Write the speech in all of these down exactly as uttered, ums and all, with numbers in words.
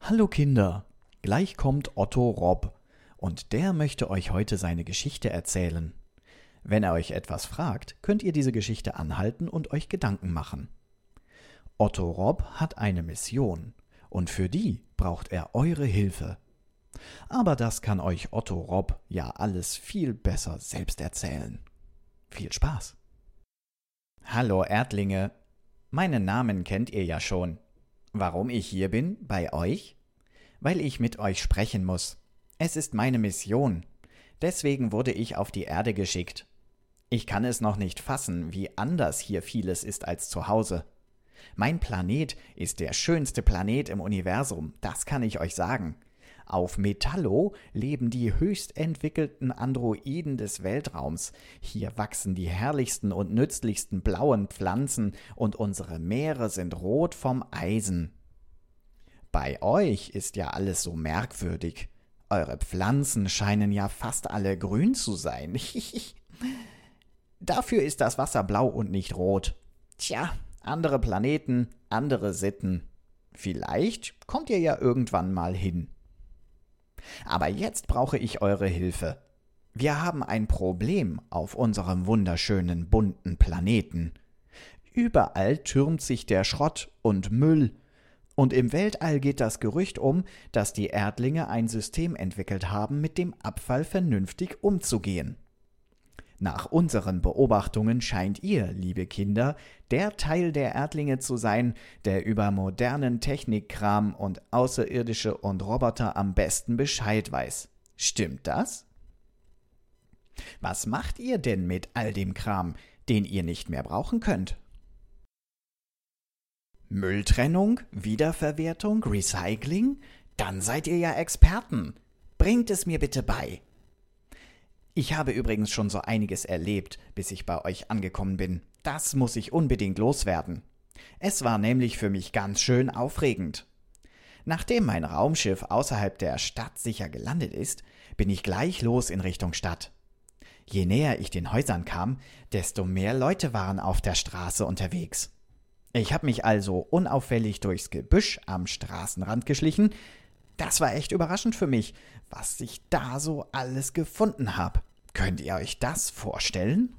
Hallo Kinder, gleich kommt Otto Rob und der möchte euch heute seine Geschichte erzählen. Wenn er euch etwas fragt, könnt ihr diese Geschichte anhalten und euch Gedanken machen. Otto Rob hat eine Mission und für die braucht er eure Hilfe. Aber das kann euch Otto Rob ja alles viel besser selbst erzählen. Viel Spaß! Hallo Erdlinge, meinen Namen kennt ihr ja schon. Warum ich hier bin, bei euch? Weil ich mit euch sprechen muss. Es ist meine Mission. Deswegen wurde ich auf die Erde geschickt. Ich kann es noch nicht fassen, wie anders hier vieles ist als zu Hause. Mein Planet ist der schönste Planet im Universum, das kann ich euch sagen. Auf Metallo leben die höchst entwickelten Androiden des Weltraums. Hier wachsen die herrlichsten und nützlichsten blauen Pflanzen und unsere Meere sind rot vom Eisen. Bei euch ist ja alles so merkwürdig. Eure Pflanzen scheinen ja fast alle grün zu sein. Dafür ist das Wasser blau und nicht rot. Tja, andere Planeten, andere Sitten. Vielleicht kommt ihr ja irgendwann mal hin. Aber jetzt brauche ich eure Hilfe. Wir haben ein Problem auf unserem wunderschönen bunten Planeten. Überall türmt sich der Schrott und Müll. Und im Weltall geht das Gerücht um, dass die Erdlinge ein System entwickelt haben, mit dem Abfall vernünftig umzugehen. Nach unseren Beobachtungen scheint ihr, liebe Kinder, der Teil der Erdlinge zu sein, der über modernen Technikkram und Außerirdische und Roboter am besten Bescheid weiß. Stimmt das? Was macht ihr denn mit all dem Kram, den ihr nicht mehr brauchen könnt? Mülltrennung, Wiederverwertung, Recycling? Dann seid ihr ja Experten. Bringt es mir bitte bei. Ich habe übrigens schon so einiges erlebt, bis ich bei euch angekommen bin. Das muss ich unbedingt loswerden. Es war nämlich für mich ganz schön aufregend. Nachdem mein Raumschiff außerhalb der Stadt sicher gelandet ist, bin ich gleich los in Richtung Stadt. Je näher ich den Häusern kam, desto mehr Leute waren auf der Straße unterwegs. Ich habe mich also unauffällig durchs Gebüsch am Straßenrand geschlichen. Das war echt überraschend für mich, was ich da so alles gefunden habe. Könnt ihr euch das vorstellen?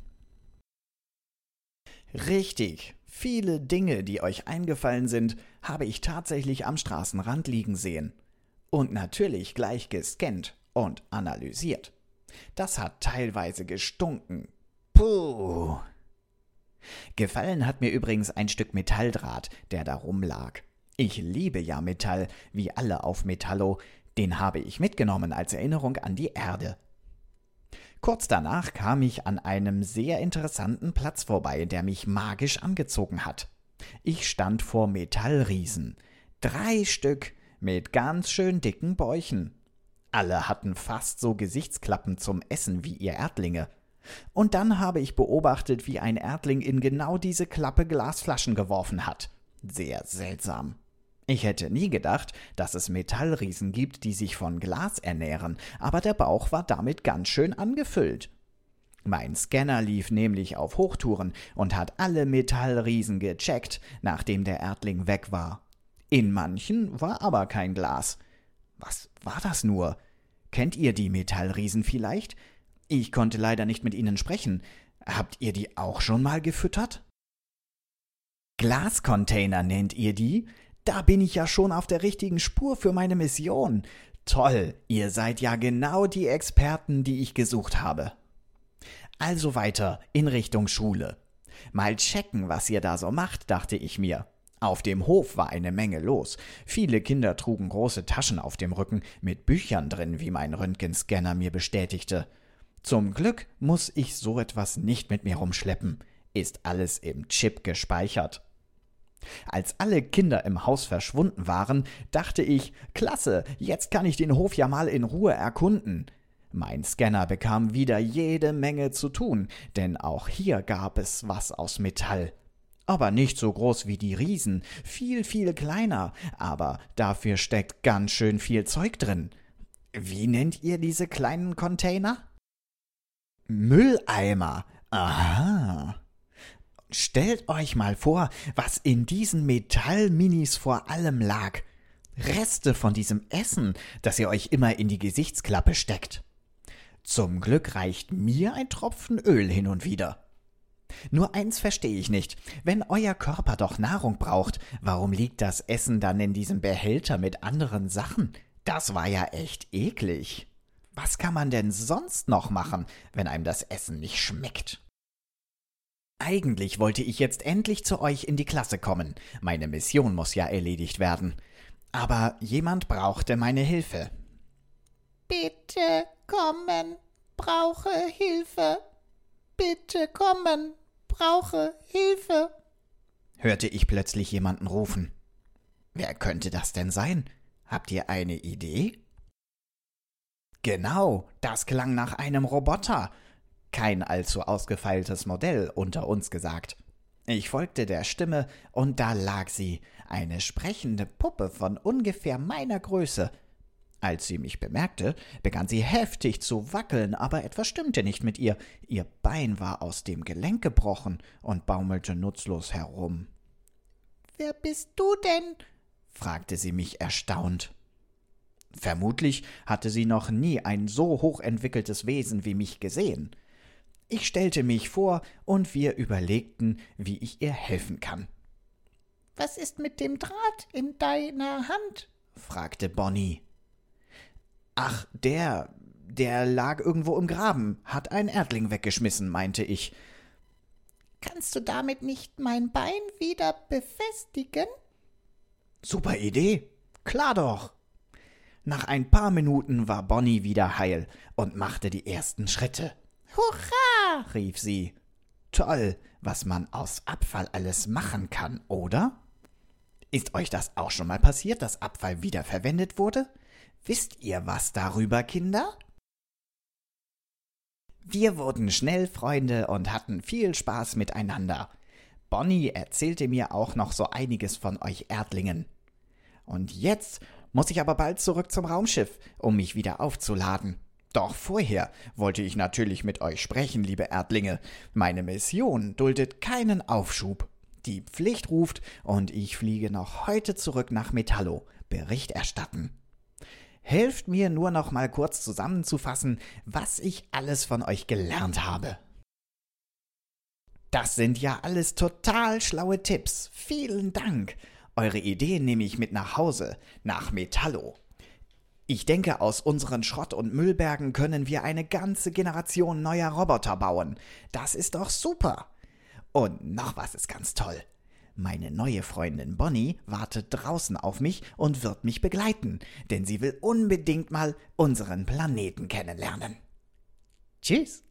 Richtig, viele Dinge, die euch eingefallen sind, habe ich tatsächlich am Straßenrand liegen sehen. Und natürlich gleich gescannt und analysiert. Das hat teilweise gestunken. Puh! Gefallen hat mir übrigens ein Stück Metalldraht, der da rumlag. Ich liebe ja Metall, wie alle auf Metallo. Den habe ich mitgenommen als Erinnerung an die Erde. Kurz danach kam ich an einem sehr interessanten Platz vorbei, der mich magisch angezogen hat. Ich stand vor Metallriesen. Drei Stück mit ganz schön dicken Bäuchen. Alle hatten fast so Gesichtsklappen zum Essen wie ihr Erdlinge. Und dann habe ich beobachtet, wie ein Erdling in genau diese Klappe Glasflaschen geworfen hat. Sehr seltsam. Ich hätte nie gedacht, dass es Metallriesen gibt, die sich von Glas ernähren, aber der Bauch war damit ganz schön angefüllt. Mein Scanner lief nämlich auf Hochtouren und hat alle Metallriesen gecheckt, nachdem der Erdling weg war. In manchen war aber kein Glas. Was war das nur? Kennt ihr die Metallriesen vielleicht? Ich konnte leider nicht mit ihnen sprechen. Habt ihr die auch schon mal gefüttert? Glascontainer nennt ihr die? Da bin ich ja schon auf der richtigen Spur für meine Mission. Toll, ihr seid ja genau die Experten, die ich gesucht habe. Also weiter in Richtung Schule. Mal checken, was ihr da so macht, dachte ich mir. Auf dem Hof war eine Menge los. Viele Kinder trugen große Taschen auf dem Rücken mit Büchern drin, wie mein Röntgenscanner mir bestätigte. Zum Glück muss ich so etwas nicht mit mir rumschleppen. Ist alles im Chip gespeichert. Als alle Kinder im Haus verschwunden waren, dachte ich, klasse, jetzt kann ich den Hof ja mal in Ruhe erkunden. Mein Scanner bekam wieder jede Menge zu tun, denn auch hier gab es was aus Metall. Aber nicht so groß wie die Riesen, viel, viel kleiner, aber dafür steckt ganz schön viel Zeug drin. Wie nennt ihr diese kleinen Container? Mülleimer. Aha. Stellt euch mal vor, was in diesen Metallminis vor allem lag. Reste von diesem Essen, das ihr euch immer in die Gesichtsklappe steckt. Zum Glück reicht mir ein Tropfen Öl hin und wieder. Nur eins verstehe ich nicht. Wenn euer Körper doch Nahrung braucht, warum liegt das Essen dann in diesem Behälter mit anderen Sachen? Das war ja echt eklig. Was kann man denn sonst noch machen, wenn einem das Essen nicht schmeckt? Eigentlich wollte ich jetzt endlich zu euch in die Klasse kommen. Meine Mission muss ja erledigt werden. Aber jemand brauchte meine Hilfe. Bitte kommen, brauche Hilfe. Bitte kommen, brauche Hilfe, hörte ich plötzlich jemanden rufen. Wer könnte das denn sein? Habt ihr eine Idee? Genau, das klang nach einem Roboter. Kein allzu ausgefeiltes Modell, unter uns gesagt. Ich folgte der Stimme, und da lag sie, eine sprechende Puppe von ungefähr meiner Größe. Als sie mich bemerkte, begann sie heftig zu wackeln, aber etwas stimmte nicht mit ihr. Ihr Bein war aus dem Gelenk gebrochen und baumelte nutzlos herum. »Wer bist du denn?« fragte sie mich erstaunt. Vermutlich hatte sie noch nie ein so hochentwickeltes Wesen wie mich gesehen. Ich stellte mich vor, und wir überlegten, wie ich ihr helfen kann. »Was ist mit dem Draht in deiner Hand?« fragte Bonnie. »Ach, der, der lag irgendwo im Graben, hat ein Erdling weggeschmissen«, meinte ich. »Kannst du damit nicht mein Bein wieder befestigen?« »Super Idee, klar doch.« Nach ein paar Minuten war Bonnie wieder heil und machte die ersten Schritte. »Hurra«, rief sie. »Toll, was man aus Abfall alles machen kann, oder? Ist euch das auch schon mal passiert, dass Abfall wiederverwendet wurde? Wisst ihr was darüber, Kinder?« Wir wurden schnell Freunde und hatten viel Spaß miteinander. Bonnie erzählte mir auch noch so einiges von euch Erdlingen. Und jetzt muss ich aber bald zurück zum Raumschiff, um mich wieder aufzuladen. Doch vorher wollte ich natürlich mit euch sprechen, liebe Erdlinge. Meine Mission duldet keinen Aufschub. Die Pflicht ruft, und ich fliege noch heute zurück nach Metallo, Bericht erstatten. Helft mir nur noch mal kurz zusammenzufassen, was ich alles von euch gelernt habe. Das sind ja alles total schlaue Tipps. Vielen Dank. Eure Ideen nehme ich mit nach Hause, nach Metallo. Ich denke, aus unseren Schrott- und Müllbergen können wir eine ganze Generation neuer Roboter bauen. Das ist doch super. Und noch was ist ganz toll. Meine neue Freundin Bonnie wartet draußen auf mich und wird mich begleiten, denn sie will unbedingt mal unseren Planeten kennenlernen. Tschüss.